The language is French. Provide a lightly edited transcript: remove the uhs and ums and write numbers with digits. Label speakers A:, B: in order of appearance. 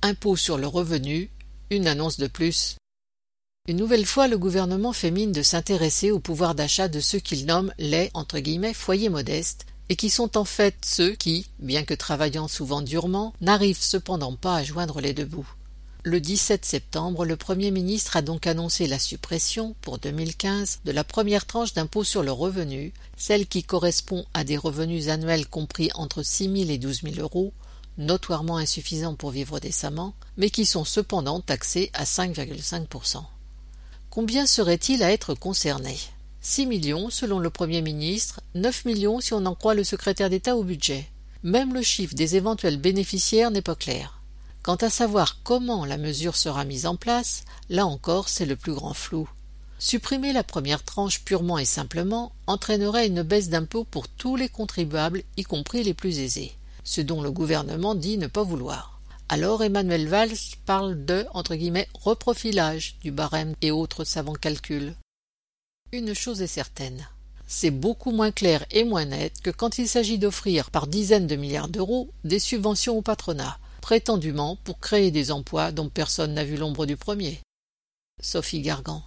A: Impôt sur le revenu, une annonce de plus. Une nouvelle fois, le gouvernement fait mine de s'intéresser au pouvoir d'achat de ceux qu'il nomme les « foyers modestes » et qui sont en fait ceux qui, bien que travaillant souvent durement, n'arrivent cependant pas à joindre les deux bouts. Le 17 septembre, le Premier ministre a donc annoncé la suppression, pour 2015, de la première tranche d'impôt sur le revenu, celle qui correspond à des revenus annuels compris entre 6 000 et 12 000 euros, notoirement insuffisants pour vivre décemment, mais qui sont cependant taxés à 5,5%. Combien serait-il à être concerné ? 6 millions selon le Premier ministre, 9 millions si on en croit le secrétaire d'État au budget. Même le chiffre des éventuels bénéficiaires n'est pas clair. Quant à savoir comment la mesure sera mise en place, là encore c'est le plus grand flou. Supprimer la première tranche purement et simplement entraînerait une baisse d'impôt pour tous les contribuables, y compris les plus aisés, ce dont le gouvernement dit ne pas vouloir. Alors Emmanuel Valls parle de « reprofilage » du barème et autres savants calculs. Une chose est certaine, c'est beaucoup moins clair et moins net que quand il s'agit d'offrir par dizaines de milliards d'euros des subventions au patronat, prétendument pour créer des emplois dont personne n'a vu l'ombre du premier. Sophie Gargan.